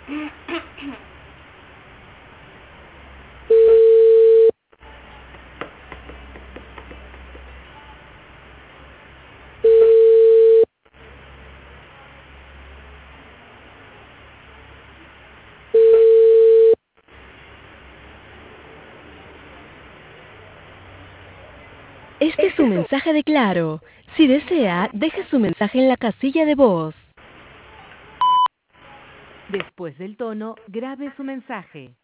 Este es su mensaje de Claro. Si desea, deje su mensaje en la casilla de voz. Después del tono, grabe su mensaje.